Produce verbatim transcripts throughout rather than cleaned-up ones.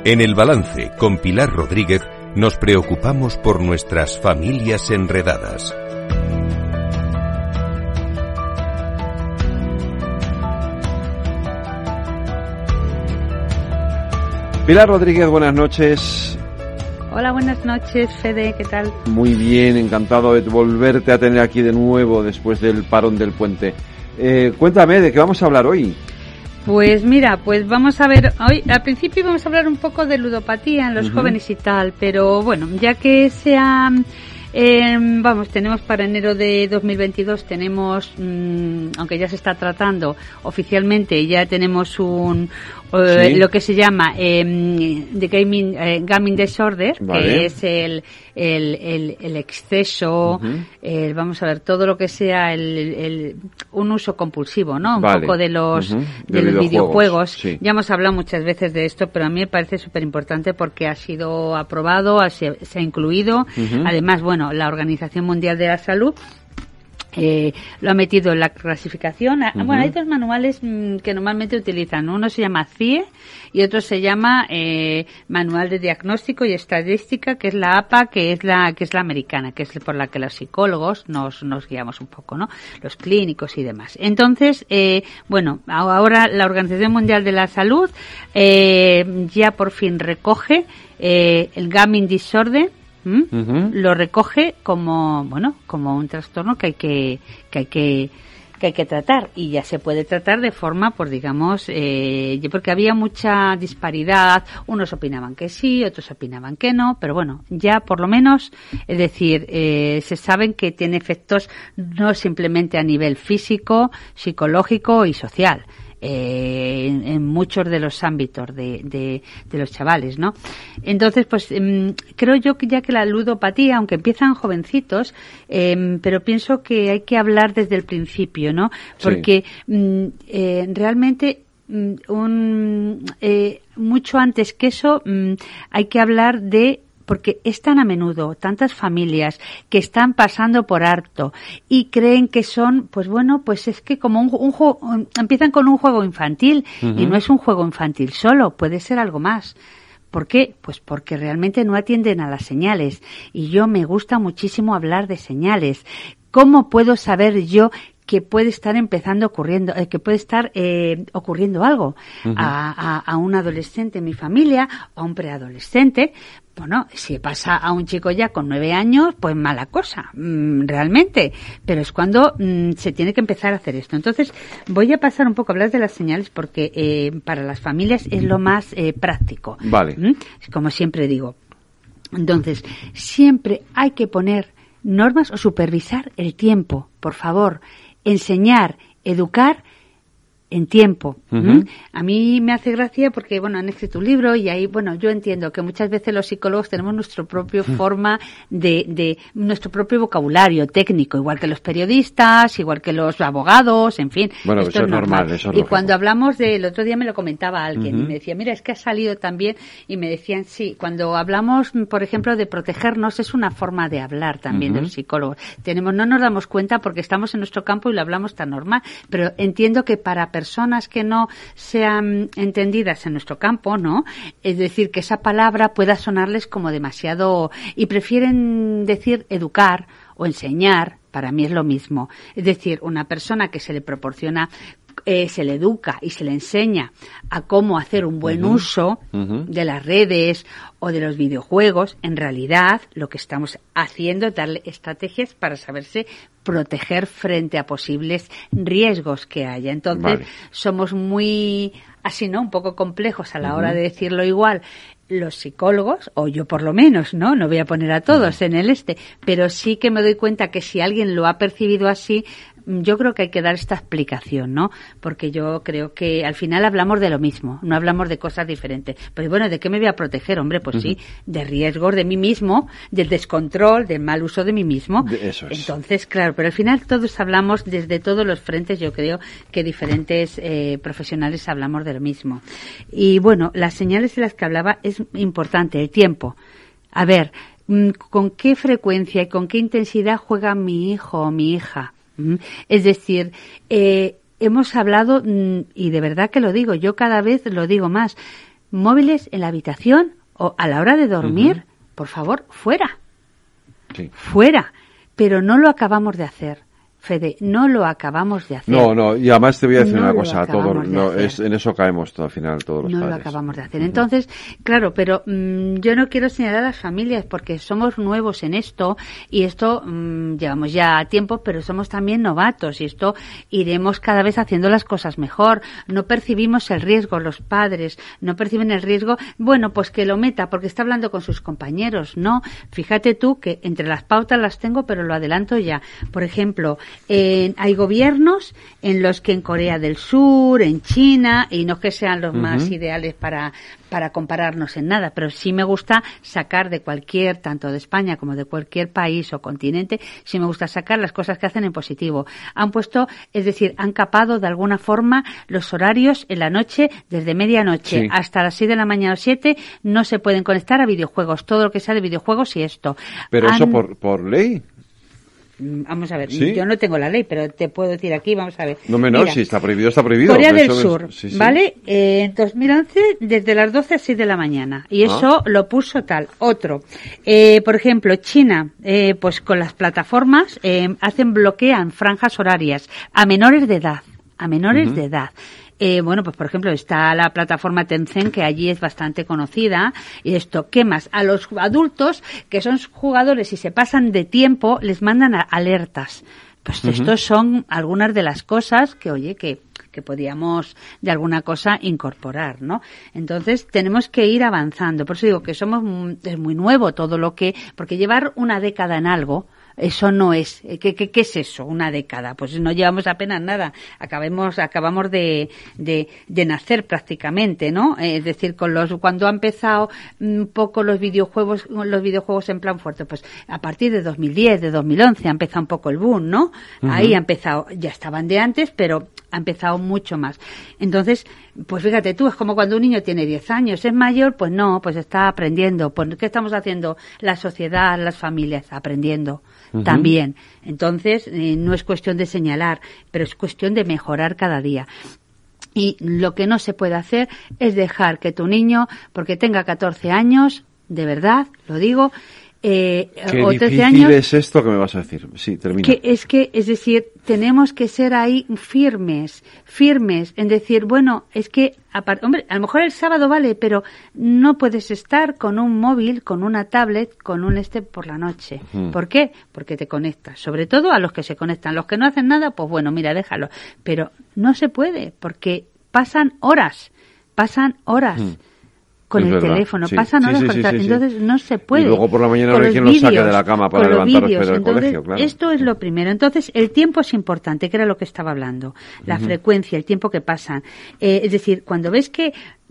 En El Balance, con Pilar Rodríguez, nos preocupamos por nuestras familias enredadas. Pilar Rodríguez, buenas noches. Hola, buenas noches, Fede, ¿qué tal? Muy bien, encantado de volverte a tener aquí de nuevo después del parón del puente. Eh, cuéntame, ¿de qué vamos a hablar hoy? Pues mira, pues vamos a ver, hoy al principio vamos a hablar un poco de ludopatía en los uh-huh. jóvenes y tal, pero bueno, ya que sea, eh, vamos, tenemos para enero de dos mil veintidós, tenemos, mmm, aunque ya se está tratando oficialmente, ya tenemos un, eh, ¿sí? lo que se llama eh, the gaming, eh, gaming disorder, vale. que es el el, el, el exceso, uh-huh. el, vamos a ver, todo lo que sea el, el un uso compulsivo, ¿no? Un vale. poco de los uh-huh. de, de los videojuegos. videojuegos. Sí. Ya hemos hablado muchas veces de esto, pero a mí me parece súper importante porque ha sido aprobado, se, se ha incluido. Uh-huh. Además, bueno, la Organización Mundial de la Salud Eh, lo ha metido en la clasificación. Uh-huh. Bueno, hay dos manuales mmm, que normalmente utilizan. Uno se llama C I E y otro se llama eh, Manual de Diagnóstico y Estadística, que es la A P A, que es la que es la americana, que es por la que los psicólogos nos nos guiamos un poco, ¿no? Los clínicos y demás. Entonces, eh, bueno, ahora la Organización Mundial de la Salud eh, ya por fin recoge eh, el gaming disorder. ¿Mm? Uh-huh. Lo recoge como, bueno, como un trastorno que hay que, que hay que, que hay que tratar, y ya se puede tratar de forma, pues digamos, eh, porque había mucha disparidad, unos opinaban que sí, otros opinaban que no, pero bueno, ya por lo menos, es decir, eh, se saben que tiene efectos no simplemente a nivel físico, psicológico y social. Eh, en, en muchos de los ámbitos de, de, de los chavales, ¿no? Entonces, pues eh, creo yo que ya que la ludopatía, aunque empiezan jovencitos, eh, pero pienso que hay que hablar desde el principio, ¿no? Porque sí. eh, realmente un, eh, mucho antes que eso hay que hablar de, porque es tan a menudo tantas familias que están pasando por harto y creen que son, pues bueno, pues es que como un, un juego, empiezan con un juego infantil uh-huh. y no es un juego infantil solo, puede ser algo más. ¿Por qué? Pues porque realmente no atienden a las señales, y yo me gusta muchísimo hablar de señales. ¿Cómo puedo saber yo que puede estar empezando ocurriendo, eh, que puede estar eh, ocurriendo algo uh-huh. a, a, a un adolescente en mi familia, a un preadolescente? Bueno, si pasa a un chico ya con nueve años, pues mala cosa, mmm, realmente. Pero es cuando mmm, se tiene que empezar a hacer esto. Entonces, voy a pasar un poco a hablar de las señales porque eh, para las familias es lo más eh, práctico. Vale. ¿Mm? Como siempre digo. Entonces, siempre hay que poner normas o supervisar el tiempo, por favor. Enseñar, educar en tiempo. Uh-huh. ¿Mm? A mí me hace gracia porque, bueno, han escrito un libro y ahí, bueno, yo entiendo que muchas veces los psicólogos tenemos nuestra propia uh-huh. forma de, de, nuestro propio vocabulario técnico, igual que los periodistas, igual que los abogados, en fin. Bueno, esto eso es normal. normal eso es y lógico. Cuando hablamos de, el otro día me lo comentaba alguien uh-huh. y me decía, mira, es que ha salido también, y me decían, sí, cuando hablamos, por ejemplo, de protegernos, es una forma de hablar también uh-huh. de los psicólogos. Tenemos, no nos damos cuenta porque estamos en nuestro campo y lo hablamos tan normal, pero entiendo que para personas que no sean entendidas en nuestro campo, ¿no? Es decir, que esa palabra pueda sonarles como demasiado, y prefieren decir educar o enseñar. Para mí es lo mismo. Es decir, una persona que se le proporciona, eh, se le educa y se le enseña a cómo hacer un buen uh-huh. uso uh-huh. de las redes o de los videojuegos, en realidad lo que estamos haciendo es darle estrategias para saberse proteger frente a posibles riesgos que haya. Entonces, vale. somos muy, así, ¿no? Un poco complejos a la uh-huh. hora de decirlo igual. Los psicólogos, o yo por lo menos, ¿no? No voy a poner a todos uh-huh. en el este, pero sí que me doy cuenta que si alguien lo ha percibido así, yo creo que hay que dar esta explicación, ¿no? Porque yo creo que al final hablamos de lo mismo, no hablamos de cosas diferentes. Pues bueno, ¿de qué me voy a proteger, hombre? Pues uh-huh. sí, de riesgos de mí mismo, del descontrol, del mal uso de mí mismo. Eso es. Entonces, claro, pero al final todos hablamos desde todos los frentes, yo creo que diferentes eh, profesionales hablamos de lo mismo. Y bueno, las señales de las que hablaba es importante, el tiempo. A ver, ¿con qué frecuencia y con qué intensidad juega mi hijo o mi hija? Es decir, eh, hemos hablado, y de verdad que lo digo, yo cada vez lo digo más, móviles en la habitación o a la hora de dormir, uh-huh. por favor, fuera. Sí. Fuera. Pero no lo acabamos de hacer. Fede, no lo acabamos de hacer. No, no, y además te voy a decir no una cosa, a todos, no, de es, en eso caemos todo, al final todos los no padres. No lo acabamos de hacer. Entonces, claro, pero mmm, yo no quiero señalar a las familias porque somos nuevos en esto y esto mmm, llevamos ya tiempo, pero somos también novatos y esto iremos cada vez haciendo las cosas mejor. No percibimos el riesgo, los padres no perciben el riesgo, bueno, pues que lo meta porque está hablando con sus compañeros. No, fíjate tú que entre las pautas las tengo, pero lo adelanto ya. Por ejemplo, Eh, hay gobiernos en los que en Corea del Sur, en China, y no es que sean los uh-huh. más ideales para, para compararnos en nada, pero sí me gusta sacar de cualquier, tanto de España como de cualquier país o continente, sí me gusta sacar las cosas que hacen en positivo. Han puesto, es decir, han capado de alguna forma los horarios en la noche, desde medianoche sí. hasta las seis de la mañana o siete, no se pueden conectar a videojuegos, todo lo que sea de videojuegos y esto. Pero han, eso por, por ley. Vamos a ver, ¿Sí? yo no tengo la ley, pero te puedo decir aquí, vamos a ver. No, no, Mira, si está prohibido, está prohibido. Corea del eso Sur, es, sí, sí. ¿vale? Eh, en dos mil once, desde las doce a seis de la mañana. Y eso ah. lo puso tal. Otro. Eh, por ejemplo, China, eh, pues con las plataformas, eh, hacen, bloquean franjas horarias a menores de edad. A menores uh-huh. de edad. Eh, bueno, pues por ejemplo está la plataforma Tencent, que allí es bastante conocida, y esto, ¿qué más? A los adultos que son jugadores y se pasan de tiempo, les mandan a alertas. Pues uh-huh. estos son algunas de las cosas que, oye, que, que podíamos de alguna cosa incorporar, ¿no? Entonces tenemos que ir avanzando. Por eso digo que somos, es muy nuevo todo lo que, porque llevar una década en algo, eso no es, ¿qué, qué, qué es eso? Una década. Pues no llevamos apenas nada. Acabemos, acabamos de, de, de nacer prácticamente, ¿no? Es decir, con los, cuando ha empezado un poco los videojuegos, los videojuegos en plan fuerte, pues a partir de dos mil diez, de dos mil once ha empezado un poco el boom, ¿no? Uh-huh. Ahí ha empezado, ya estaban de antes, pero ha empezado mucho más. Entonces, pues fíjate tú, es como cuando un niño tiene diez años, es mayor, pues no, pues está aprendiendo. Pues, ¿qué estamos haciendo? La sociedad, las familias, aprendiendo. Uh-huh. También. Entonces, eh, no es cuestión de señalar, pero es cuestión de mejorar cada día. Y lo que no se puede hacer es dejar que tu niño, porque tenga catorce años, de verdad, lo digo, eh, Qué o trece difícil años, es esto que me vas a decir. Sí, termina. Que es que, es decir, tenemos que ser ahí firmes, firmes en decir, bueno, es que, hombre, a lo mejor el sábado vale, pero no puedes estar con un móvil, con una tablet, con un este por la noche. Uh-huh. ¿Por qué? Porque te conectas. Sobre todo a los que se conectan. Los que no hacen nada, pues bueno, mira, déjalo. Pero no se puede, porque pasan horas, pasan horas. Uh-huh. Con es el verdad. teléfono, sí. pasan horas sí, sí, con sí, tal... sí, entonces sí. no se puede. Y luego por la mañana no hay quien los saque de la cama para levantaros para ir al colegio, claro. Esto es lo primero. Entonces, el tiempo es importante, que era lo que estaba hablando. La uh-huh. frecuencia, el tiempo que pasan. Eh, es decir, cuando ves que,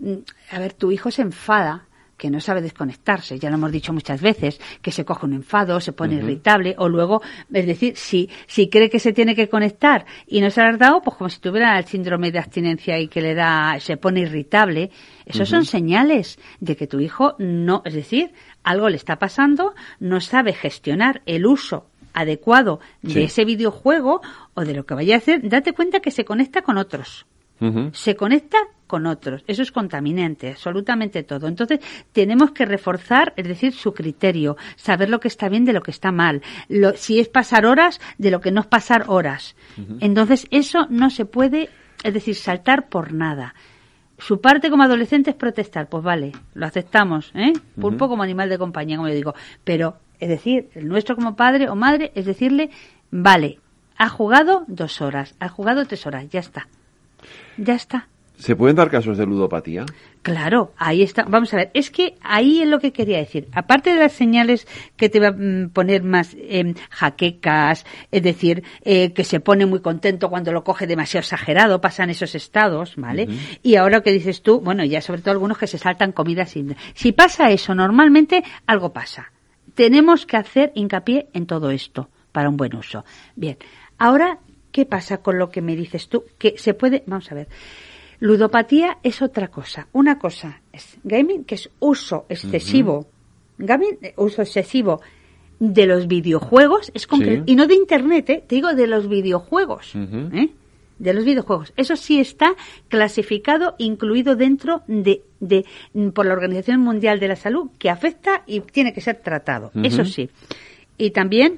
a ver, tu hijo se enfada, que no sabe desconectarse, ya lo hemos dicho muchas veces, que se coge un enfado, se pone uh-huh. irritable, o luego, es decir, si si cree que se tiene que conectar y no se lo has dado, pues como si tuviera el síndrome de abstinencia y que le da, se pone irritable, esos uh-huh. son señales de que tu hijo no, es decir, algo le está pasando, no sabe gestionar el uso adecuado de sí. ese videojuego o de lo que vaya a hacer. Date cuenta que se conecta con otros. Uh-huh. Se conecta con otros. Eso es contaminante, absolutamente todo. Entonces, tenemos que reforzar, es decir, su criterio, saber lo que está bien de lo que está mal. Lo, si es pasar horas, de lo que no es pasar horas. Uh-huh. Entonces, eso no se puede, es decir, saltar por nada. Su parte como adolescente es protestar, pues vale, lo aceptamos, ¿eh? Pulpo uh-huh. como animal de compañía, como yo digo. Pero, es decir, el nuestro como padre o madre es decirle, vale, ha jugado dos horas, ha jugado tres horas, ya está. Ya está. ¿Se pueden dar casos de ludopatía? Claro, ahí está. Vamos a ver, es que ahí es lo que quería decir. Aparte de las señales que te va a poner más eh, jaquecas, es decir, eh, que se pone muy contento cuando lo coge demasiado exagerado, pasan esos estados, ¿vale? Uh-huh. Y ahora lo que dices tú, bueno, ya sobre todo algunos que se saltan comida sin... Si pasa eso, normalmente algo pasa. Tenemos que hacer hincapié en todo esto para un buen uso. Bien, ahora, ¿qué pasa con lo que me dices tú? Que se puede... Vamos a ver... Ludopatía es otra cosa. Una cosa es gaming, que es uso excesivo. Uh-huh. Gaming, uso excesivo de los videojuegos, es concreto. Sí. Y no de internet, ¿eh? Te digo de los videojuegos. Uh-huh. ¿eh? de los videojuegos. Eso sí está clasificado, incluido dentro de, de por la Organización Mundial de la Salud, que afecta y tiene que ser tratado. Uh-huh. Eso sí. Y también,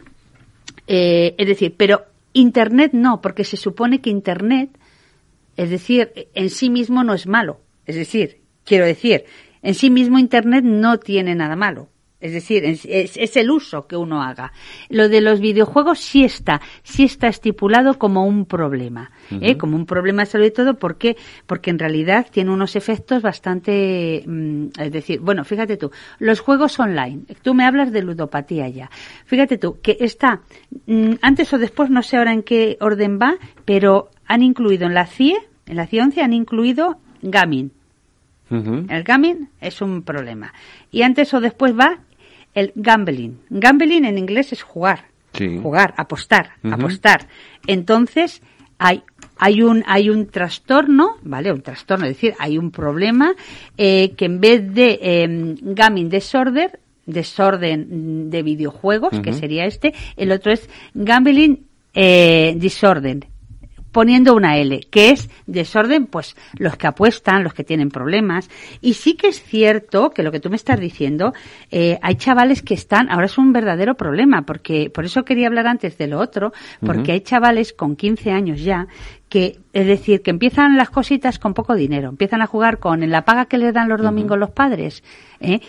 eh, es decir, pero Internet no, porque se supone que Internet, es decir, en sí mismo no es malo. Es decir, quiero decir, en sí mismo Internet no tiene nada malo. Es decir, es, es el uso que uno haga. Lo de los videojuegos sí está, sí está estipulado como un problema, uh-huh. ¿eh? Como un problema sobre todo porque, porque en realidad tiene unos efectos bastante, mm, es decir, bueno, fíjate tú, los juegos online, tú me hablas de ludopatía ya. Fíjate tú que está, mm, antes o después, no sé ahora en qué orden va, pero han incluido en la C I E, en la ciencia han incluido gaming. Uh-huh. El gaming es un problema. Y antes o después va el gambling. Gambling en inglés es jugar. Sí. Jugar, apostar, uh-huh. apostar. Entonces, hay hay un hay un trastorno, ¿vale? Un trastorno, es decir, hay un problema eh, que en vez de eh, gaming disorder, desorden de videojuegos, uh-huh. que sería este, el otro es gambling eh, disorder, poniendo una L, que es desorden, pues los que apuestan, los que tienen problemas. Y sí que es cierto que lo que tú me estás diciendo, eh, hay chavales que están, ahora es un verdadero problema, porque por eso quería hablar antes de lo otro, porque uh-huh. hay chavales con quince años ya, que, es decir, que empiezan las cositas con poco dinero, empiezan a jugar con la paga que les dan los domingos uh-huh. los padres, ¿eh?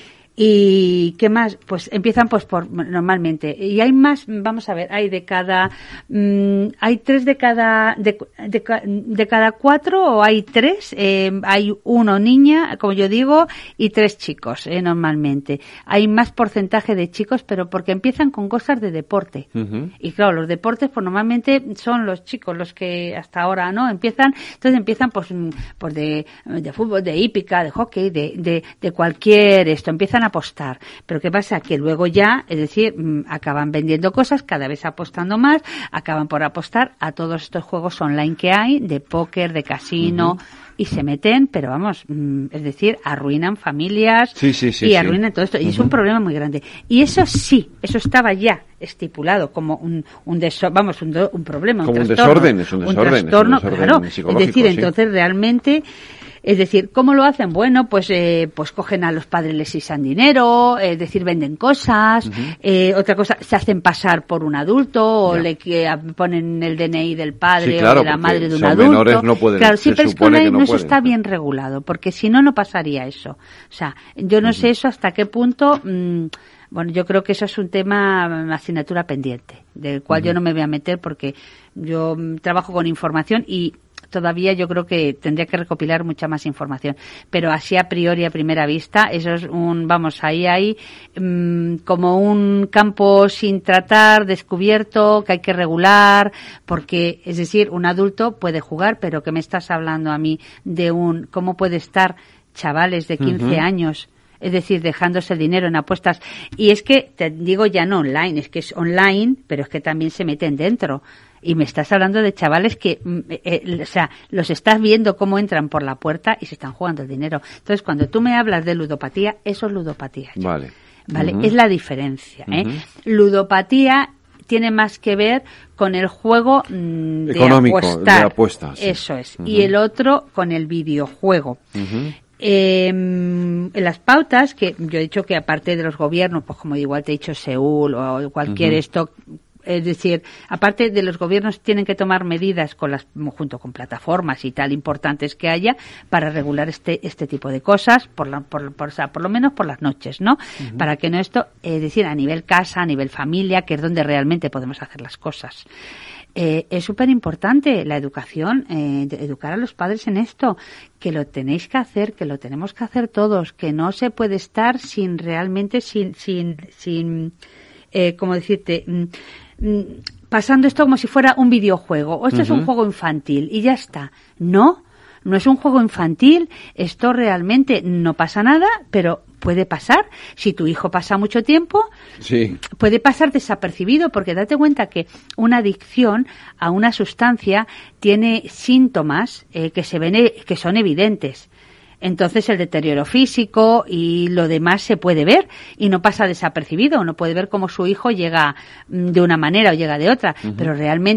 ¿Y qué más? Pues empiezan pues por normalmente. Y hay más, vamos a ver, hay de cada, mmm, hay tres de cada, de, de, de cada cuatro o hay tres, eh, hay uno niña, como yo digo, y tres chicos, eh, normalmente. Hay más porcentaje de chicos, pero porque empiezan con cosas de deporte. Uh-huh. Y claro, los deportes pues normalmente son los chicos los que hasta ahora, ¿no? Empiezan, entonces empiezan pues, pues de, de fútbol, de hípica, de hockey, de, de, de cualquier esto, empiezan a apostar, pero ¿qué pasa? Que luego ya, es decir, mmm, acaban vendiendo cosas, cada vez apostando más, acaban por apostar a todos estos juegos online que hay, de póker, de casino, uh-huh. y se meten, pero vamos, mmm, es decir, arruinan familias sí, sí, sí, y sí. arruinan todo esto, y uh-huh. es un problema muy grande. Y eso sí, eso estaba ya estipulado como un, un deso- vamos, un, do- un problema, como un, un trastorno, desorden, es un desorden, un trastorno, es un desorden claro, psicológico, es decir, sí. entonces realmente. Es decir, ¿cómo lo hacen? Bueno, pues eh, pues cogen a los padres, les isan dinero, es decir, venden cosas, uh-huh. eh, otra cosa, se hacen pasar por un adulto o yeah. le que, ponen el D N I del padre sí, claro, o de la madre de un adulto. Menores no pueden, claro, sí, pero es que no, no eso pueden. está bien regulado, porque si no, no pasaría eso. O sea, yo no uh-huh. sé eso hasta qué punto... Mmm, bueno, yo creo que eso es un tema, asignatura pendiente, del cual uh-huh. yo no me voy a meter porque yo trabajo con información y todavía yo creo que tendría que recopilar mucha más información, pero así a priori, a primera vista, eso es un, vamos, ahí hay mmm, como un campo sin tratar, descubierto, que hay que regular, porque, es decir, un adulto puede jugar, pero ¿qué me estás hablando a mí de un, cómo puede estar chavales de quince uh-huh. años? Es decir, dejándose el dinero en apuestas. Y es que, te digo ya no online, es que es online, pero es que también se meten dentro. Y me estás hablando de chavales que, eh, eh, o sea, los estás viendo cómo entran por la puerta y se están jugando el dinero. Entonces, cuando tú me hablas de ludopatía, eso es ludopatía. Ya. Vale. Vale, uh-huh. es la diferencia, ¿eh? Uh-huh. Ludopatía tiene más que ver con el juego mmm, de económico, apostar. de apuestas. Sí. Eso es. Uh-huh. Y el otro con el videojuego. Uh-huh. Eh, en las pautas que yo he dicho que aparte de los gobiernos, pues como igual te he dicho Seúl o cualquier uh-huh. esto, es decir, aparte de los gobiernos tienen que tomar medidas con las, junto con plataformas y tal importantes que haya para regular este este tipo de cosas, por la, por, por, o sea, por lo menos por las noches, ¿no? Uh-huh. Para que no esto, es decir, a nivel casa, a nivel familia, que es donde realmente podemos hacer las cosas. Eh, es súper importante la educación, eh, de educar a los padres en esto, que lo tenéis que hacer, que lo tenemos que hacer todos, que no se puede estar sin realmente, sin, sin, sin, eh, ¿cómo decirte? Mm, pasando esto como si fuera un videojuego, o esto uh-huh. es un juego infantil y ya está. No, no es un juego infantil, esto realmente no pasa nada, pero puede pasar. Si tu hijo pasa mucho tiempo, sí. puede pasar desapercibido, porque date cuenta que una adicción a una sustancia tiene síntomas eh, que se ven, que son evidentes. Entonces el deterioro físico y lo demás se puede ver y no pasa desapercibido. Uno puede ver cómo su hijo llega de una manera o llega de otra, uh-huh. pero realmente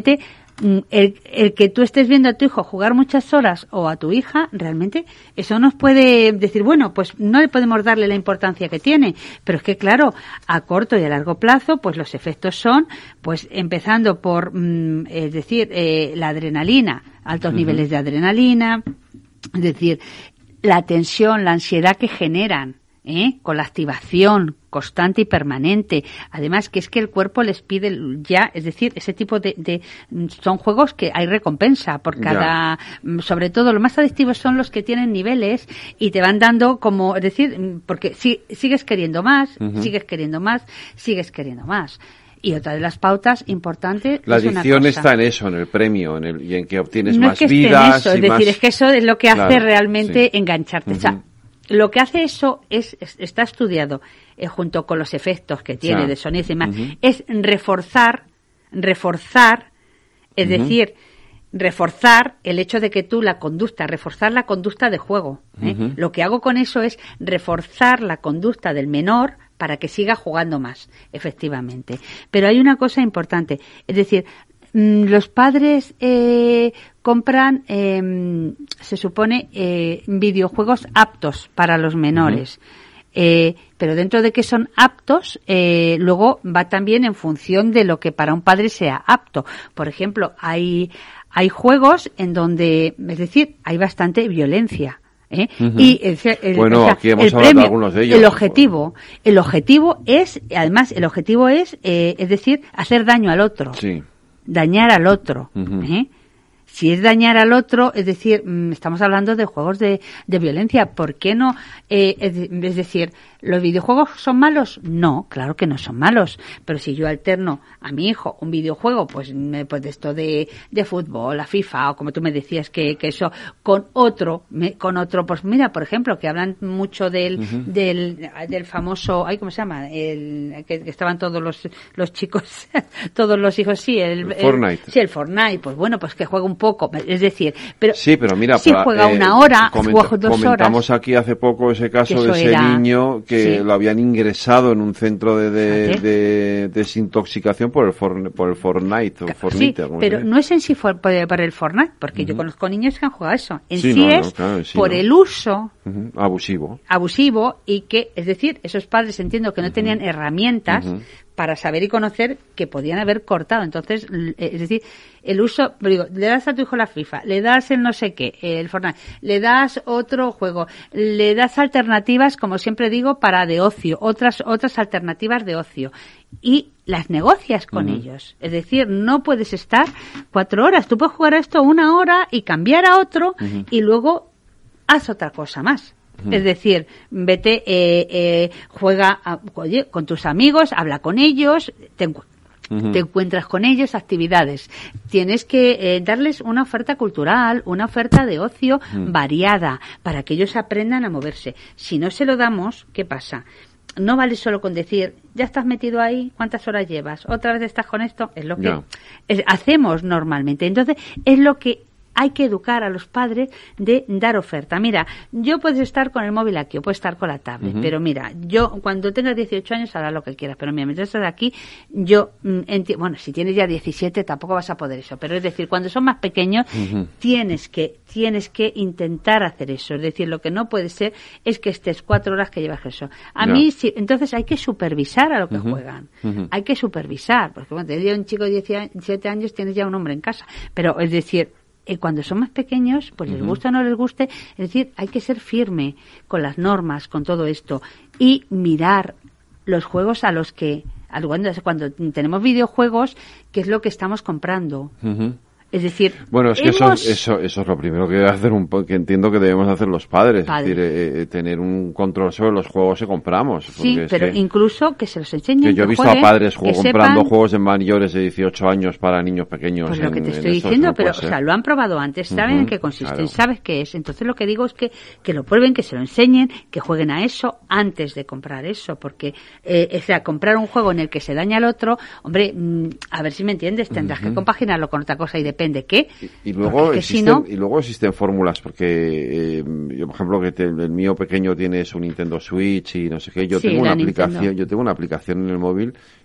El, el que tú estés viendo a tu hijo jugar muchas horas o a tu hija, realmente eso nos puede decir, bueno, pues no le podemos darle la importancia que tiene, pero es que claro, a corto y a largo plazo, pues los efectos son, pues empezando por, mm, es decir, eh, la adrenalina, altos uh-huh. niveles de adrenalina, es decir, la tensión, la ansiedad que generan, ¿eh? Con la activación constante y permanente. Además que es que el cuerpo les pide ya, es decir, ese tipo de, de son juegos que hay recompensa por cada, ya. Sobre todo los más adictivos son los que tienen niveles y te van dando como, es decir, porque si, sigues queriendo más, uh-huh. sigues queriendo más, sigues queriendo más. Y otra de las pautas importantes la es una adicción cosa. Está en eso, en el premio, en el, y en que obtienes no más es que vidas. Esté en eso, es más... decir, es que eso es lo que hace claro, realmente sí. engancharte. Uh-huh. O sea, lo que hace eso es, es está estudiado eh, junto con los efectos que tiene, o sea, de sonido y demás, uh-huh. es reforzar, reforzar, es uh-huh. decir, reforzar el hecho de que tú la conducta, reforzar la conducta de juego. ¿eh? Uh-huh. Lo que hago con eso es reforzar la conducta del menor para que siga jugando más, efectivamente. Pero hay una cosa importante, es decir, los padres eh, compran, eh, se supone, eh, videojuegos aptos para los menores. Uh-huh. Eh, pero dentro de que son aptos, eh, luego va también en función de lo que para un padre sea apto. Por ejemplo, hay, hay juegos en donde, es decir, hay bastante violencia. ¿Eh? Uh-huh. Y el, el, bueno, o sea, aquí hemos el hablado premio, de algunos de ellos. El objetivo, el objetivo es, además, el objetivo es, eh, es decir, hacer daño al otro. Sí. Dañar al otro. Uh-huh. ¿eh? Si es dañar al otro, es decir, estamos hablando de juegos de, de violencia. ¿Por qué no? Eh, es, es decir, ¿los videojuegos son malos? No, claro que no son malos. Pero si yo alterno a mi hijo un videojuego, pues, pues de esto de, de fútbol, la FIFA, o como tú me decías que, que eso, con otro, me, con otro, pues mira, por ejemplo, que hablan mucho del, uh-huh. del, del famoso, ay, ¿cómo se llama? El, que, que estaban todos los, los chicos, todos los hijos, sí, el, el Fortnite. El, sí, el Fortnite, pues bueno, pues que juega un poco, es decir, pero sí, pero mira, si para, juega eh, una hora, comenta, juega dos horas. Comentamos aquí hace poco ese caso de ese era, niño que sí. lo habían ingresado en un centro de, de, ¿Ah, de desintoxicación por el for, por el Fortnite o Fortnite. Sí, pero no es en sí por, por el Fortnite, porque uh-huh. yo conozco niños que han jugado eso. En sí, sí no, es no, claro, sí, por no. el uso uh-huh. abusivo, abusivo y que, es decir, esos padres entiendo que no uh-huh. tenían herramientas uh-huh. para saber y conocer que podían haber cortado. Entonces, es decir, el uso, digo, le das a tu hijo la FIFA, le das el no sé qué, el Fortnite, le das otro juego, le das alternativas, como siempre digo, para de ocio, otras otras alternativas de ocio. Y las negocias con uh-huh. ellos. Es decir, no puedes estar cuatro horas. Tú puedes jugar a esto una hora y cambiar a otro uh-huh. y luego haz otra cosa más. Uh-huh. Es decir, vete, eh, eh, juega a, oye, con tus amigos, habla con ellos, te, uh-huh. te encuentras con ellos, actividades. Tienes que eh, darles una oferta cultural, una oferta de ocio uh-huh. variada, para que ellos aprendan a moverse. Si no se lo damos, ¿qué pasa? No vale solo con decir, ya estás metido ahí, ¿cuántas horas llevas? ¿Otra vez estás con esto? Es lo que no. es, hacemos normalmente. Entonces, es lo que hay que educar a los padres de dar oferta. Mira, yo puedes estar con el móvil aquí o puedes estar con la tablet, uh-huh. pero mira, yo cuando tengas dieciocho años harás lo que quieras, pero mira, mientras estás aquí, yo, enti- bueno, si tienes ya diecisiete tampoco vas a poder eso, pero es decir, cuando son más pequeños, uh-huh. tienes que tienes que intentar hacer eso, es decir, lo que no puede ser es que estés cuatro horas que llevas eso. A no. mí, sí, entonces hay que supervisar a lo que uh-huh. juegan, uh-huh. hay que supervisar, porque cuando te un chico de diecisiete años tienes ya un hombre en casa, pero es decir, Eh, cuando son más pequeños, pues uh-huh. les gusta o no les guste, es decir, hay que ser firme con las normas, con todo esto, y mirar los juegos a los que, cuando, cuando tenemos videojuegos, qué es lo que estamos comprando. Uh-huh. Es decir, bueno, es que hemos... eso, eso, eso es lo primero que debe hacer un, que entiendo que debemos hacer los padres, padres. es decir, eh, tener un control sobre los juegos que compramos. Sí, pero que, incluso que se los enseñen. Que yo he visto jueguen, a padres juego, comprando sepan... juegos de mayores de dieciocho años para niños pequeños. Pues lo en, que te en estoy eso, diciendo, no pero o sea, lo han probado antes, saben uh-huh, en qué consiste, claro. sabes qué es. Entonces lo que digo es que, que lo prueben, que se lo enseñen, que jueguen a eso antes de comprar eso, porque, eh, o sea, comprar un juego en el que se daña al otro, hombre, mmm, a ver si me entiendes, tendrás uh-huh. que compaginarlo con otra cosa y depende qué. Y luego, existen, si no... y luego existen fórmulas, porque eh, yo, por ejemplo, que te, el mío pequeño tiene su Nintendo Switch y no sé qué, yo sí, tengo una Nintendo. aplicación, yo tengo una aplicación en el móvil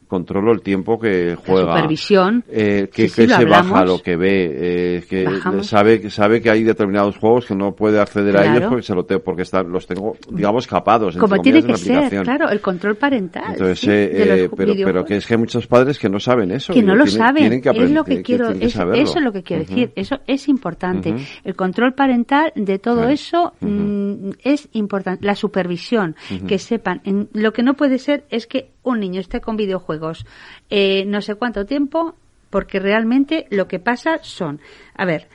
controlo el tiempo que juega. La supervisión. Eh, que, sí, que sí, se hablamos. baja lo que ve, eh, que Bajamos. sabe, sabe que hay determinados juegos que no puede acceder Claro. a ellos porque se lo te, porque están, los tengo, digamos, capados. Como entre tiene comillas, que en la ser, aplicación. claro, el control parental. Entonces, sí, eh, de los eh, pero, pero que es que hay muchos padres que no saben eso. que no y lo tienen, saben, tienen que aprender, es lo que tienen quiero, tienen que es- saberlo. eso es lo que quiero Ujú. decir, eso es importante. Ujú. El control parental de todo Claro. eso Ujú. mm, es importante, la supervisión, que sepan, en- lo que no puede ser es que un niño esté con videojuegos eh, no sé cuánto tiempo, porque realmente lo que pasa son, a ver,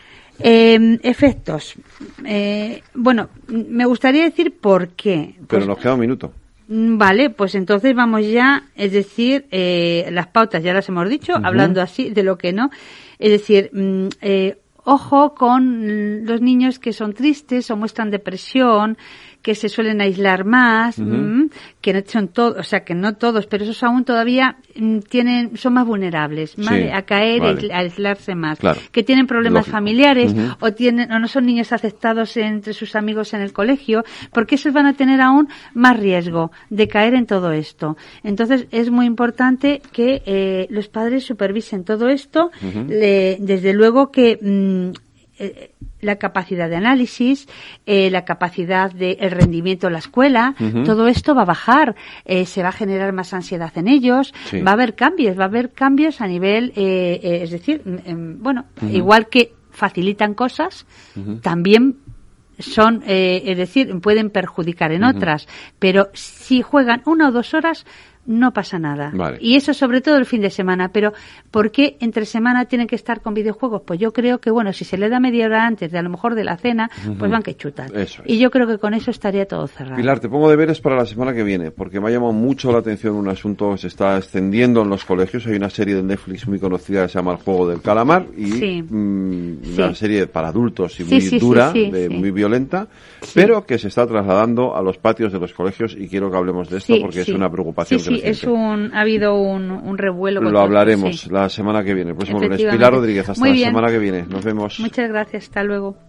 eh, efectos. Eh, bueno, me gustaría decir por qué. Pero Pues, nos queda un minuto. Mm, Vale, pues entonces vamos ya, es decir, eh, las pautas ya las hemos dicho, Ujú. hablando así de lo que no. Es decir, mm, eh, ojo con los niños que son tristes o muestran depresión, que se suelen aislar más, Ujú. mm, que no son todos, o sea, que no todos, pero esos aún todavía mm, tienen, son más vulnerables, ¿vale? Sí, A caer, vale. y a aislarse más, Claro. que tienen problemas Lógico. familiares Ujú. o tienen o no son niños aceptados entre sus amigos en el colegio, porque esos van a tener aún más riesgo de caer en todo esto. Entonces es muy importante que eh, los padres supervisen todo esto, Ujú. le- desde luego que mm, eh, la capacidad de análisis, eh, la capacidad de el rendimiento en la escuela, Ujú. todo esto va a bajar, eh, se va a generar más ansiedad en ellos, Sí. va a haber cambios, va a haber cambios a nivel, eh, eh, es decir, mm, em, bueno, Ujú. igual que facilitan cosas, Ujú. también son, eh, es decir, pueden perjudicar en Ujú. otras, pero si juegan una o dos horas no pasa nada. Vale. Y eso sobre todo el fin de semana. Pero ¿por qué entre semana tienen que estar con videojuegos? Pues yo creo que, bueno, si se le da media hora antes de a lo mejor de la cena, pues van que chutan. Eso es. Y yo creo que con eso estaría todo cerrado. Pilar, te pongo deberes para la semana que viene, porque me ha llamado mucho la atención un asunto que se está extendiendo en los colegios. Hay una serie de Netflix muy conocida que se llama El Juego del Calamar, y Sí. mm, Sí. una serie para adultos y Sí, muy sí, sí, dura, sí, de- sí. muy violenta, Sí. pero que se está trasladando a los patios de los colegios, y quiero que hablemos de esto Sí, porque sí. es una preocupación Sí, sí, creciente. es un, ha habido un, un revuelo. con Lo todo esto, hablaremos sí. la semana que viene, el próximo lunes. Efectivamente. Pilar Rodríguez, hasta Muy la bien. semana que viene. Nos vemos. Muchas gracias. Hasta luego.